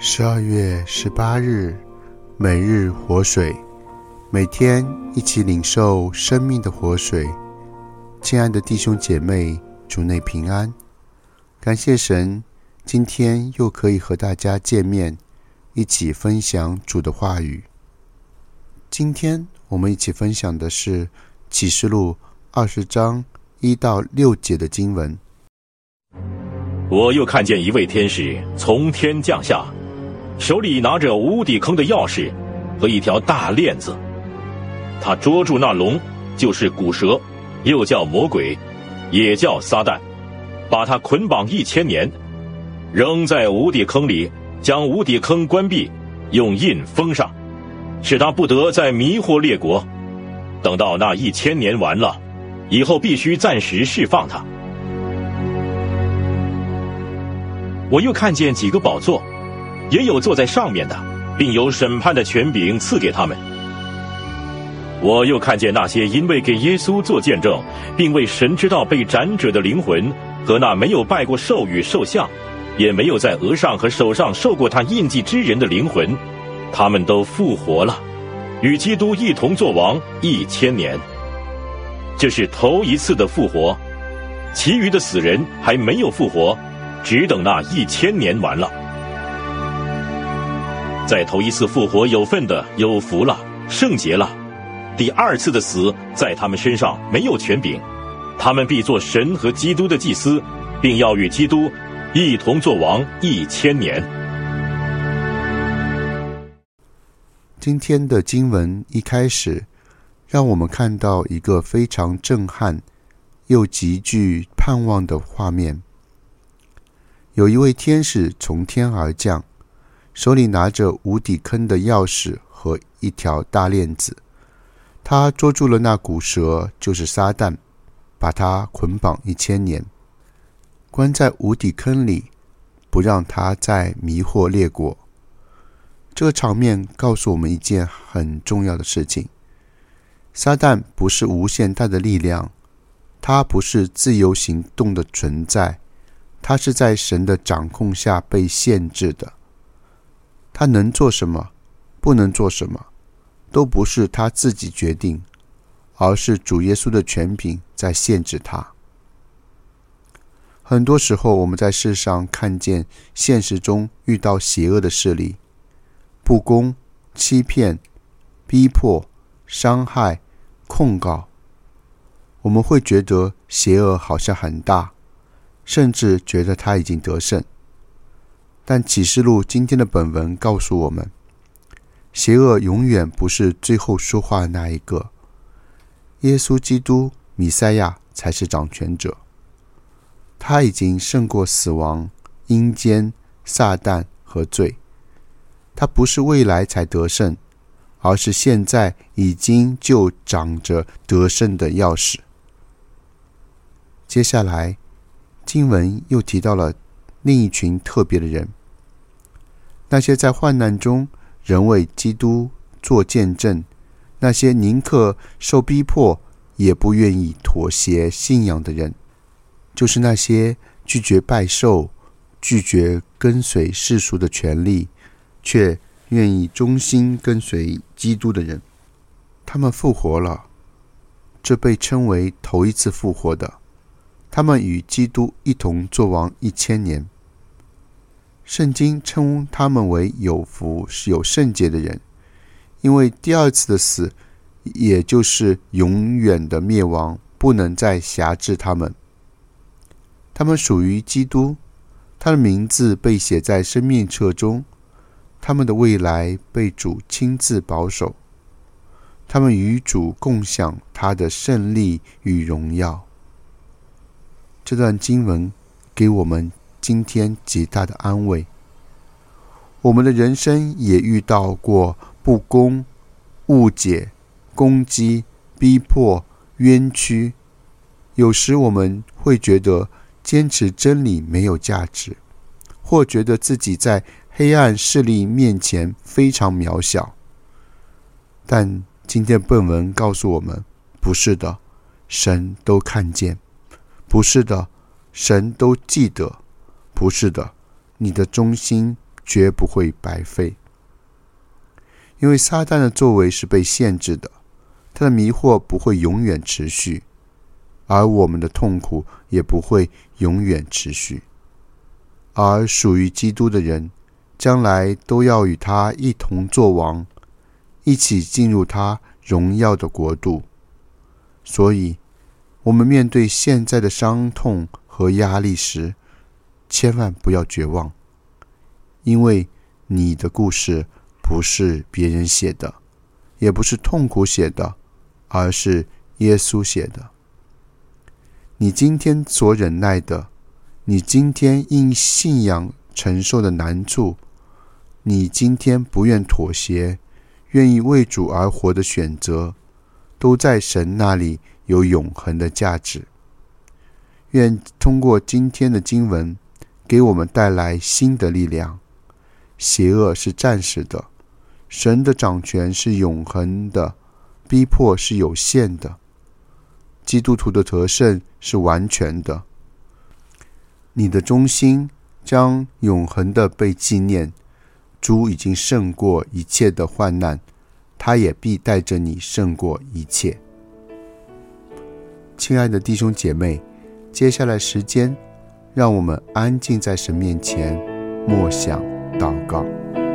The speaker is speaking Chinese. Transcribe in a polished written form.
12月18日，每日活水，每天一起领受生命的活水。亲爱的弟兄姐妹，主内平安。感谢神，今天又可以和大家见面，一起分享主的话语。今天我们一起分享的是启示录20章1到6节的经文。 我又看见一位天使从天降下，手里拿着无底坑的钥匙和一条大链子。他捉住那龙，就是古蛇，又叫魔鬼，也叫撒旦，把他捆绑1000年，扔在无底坑里，将无底坑关闭，用印封上，使他不得再迷惑列国。等到那1000年完了以后，必须暂时释放他。我又看见几个宝座，也有坐在上面的，并有审判的权柄赐给他们。我又看见那些因为给耶稣做见证，并为神之道被斩者的灵魂，和那没有拜过兽与兽像，也没有在额上和手上受过他印记之人的灵魂，他们都复活了，与基督一同作王1000年。这是头一次的复活，其余的死人还没有复活，只等那1000年完了。在头一次复活有份的有福了，圣洁了。第二次的死在他们身上没有权柄，他们必做神和基督的祭司，并要与基督一同作王1000年。 今天的经文一开始，让我们看到一个非常震撼又极具盼望的画面。有一位天使从天而降，手里拿着无底坑的钥匙和一条大链子。他捉住了那古蛇，就是撒旦，把他捆绑1000年，关在无底坑里，不让他再迷惑列国。这个场面告诉我们一件很重要的事情：撒旦不是无限大的力量，他不是自由行动的存在，他是在神的掌控下被限制的。他能做什么，不能做什么，都不是他自己决定，而是主耶稣的权柄在限制他。很多时候我们在世上看见现实中遇到邪恶的势力，不公、欺骗、逼迫、伤害、控告，我们会觉得邪恶好像很大，甚至觉得他已经得胜。但启示录今天的本文告诉我们，邪恶永远不是最后说话的那一个，耶稣基督弥赛亚才是掌权者。他已经胜过死亡、阴间、撒旦和罪。他不是未来才得胜，而是现在已经就掌着得胜的钥匙。接下来经文又提到了另一群特别的人，那些在患难中仍为基督做见证，那些宁可受逼迫也不愿意妥协信仰的人，就是那些拒绝拜寿、拒绝跟随世俗的权利，却愿意忠心跟随基督的人。他们复活了，这被称为头一次复活的。他们与基督一同作王1000年。圣经称他们为有福、是有圣洁的人，因为第二次的死，也就是永远的灭亡，不能再辖制他们。他们属于基督，他的名字被写在生命册中，他们的未来被主亲自保守，他们与主共享他的胜利与荣耀。这段经文给我们今天极大的安慰。我们的人生也遇到过不公、误解、攻击、逼迫、冤屈，有时我们会觉得坚持真理没有价值，或觉得自己在黑暗势力面前非常渺小。但今天本文告诉我们，不是的，神都看见；不是的，神都记得；不是的，你的忠心绝不会白费。因为撒旦的作为是被限制的，他的迷惑不会永远持续，而我们的痛苦也不会永远持续。而属于基督的人，将来都要与他一同作王，一起进入他荣耀的国度。所以，我们面对现在的伤痛和压力时，千万不要绝望，因为你的故事不是别人写的，也不是痛苦写的，而是耶稣写的。你今天所忍耐的，你今天因信仰承受的难处，你今天不愿妥协，愿意为主而活的选择，都在神那里有永恒的价值。愿通过今天的经文，给我们带来新的力量。邪恶是暂时的，神的掌权是永恒的，逼迫是有限的，基督徒的得胜是完全的。你的忠心将永恒的被纪念，主已经胜过一切的患难，他也必带着你胜过一切。亲爱的弟兄姐妹，接下来时间，让我们安静在神面前默想祷告。